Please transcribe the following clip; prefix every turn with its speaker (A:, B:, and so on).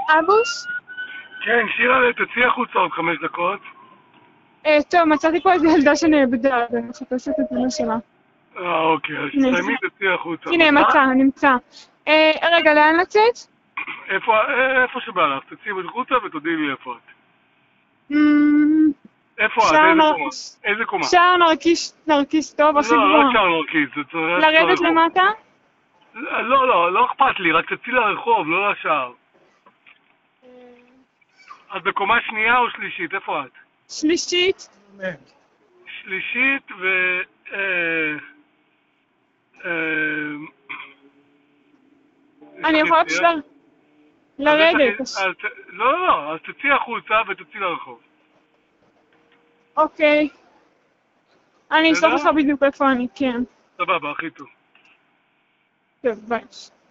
A: אבוש?
B: כן, שירה, תצאי החוצה עוד 5 דקות.
A: טוב, מצאתי פה איזו ילדה שנאבדה, ואני מחפשת את אמא שלה.
B: אוקיי, אז
A: הנה.
B: תסיימי, תצאי החוצה.
A: הנה, נמצא. רגע, לאן לצאת?
B: איפה שבא לך, תצאי החוצה ותודיעי לי איפה את. איפה את? איזה קומה? איזה קומה?
A: שער נרקיס טוב, הכי
B: לא,
A: גבוה.
B: לא שער נרקיס, זה צריך
A: לרדת למטה?
B: לא אכפת לי, רק תצאי לרחוב, לא לשער. את בקומה שנייה או שלישית? איפה את?
A: שלישית.
B: שלישית
A: אני יכולה פשוט לרדת.
B: לא, אז תצאי החוצה ותצאי לרחוב.
A: אוקיי. אני אשלח לך בדיוק איפה אני, כן.
B: סבבה, הכי טוב.
A: טוב, ביי.